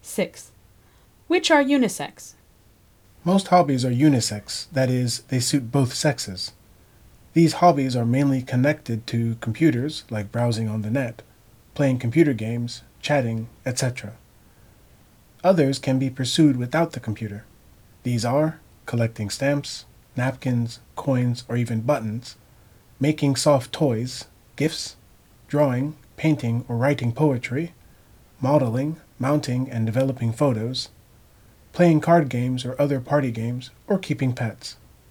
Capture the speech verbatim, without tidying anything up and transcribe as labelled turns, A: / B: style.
A: six. Which are unisex?
B: Most hobbies are unisex, that is, they suit both sexes. These hobbies are mainly connected to computers, like browsing on the net, playing computer games, chatting, et cetera. Others can be pursued without the computer. These are collecting stamps, napkins, coins, or even buttons, making soft toys, gifts, drawing, painting, or writing poetry, modeling, mounting and developing photos, playing card games or other party games, or keeping pets.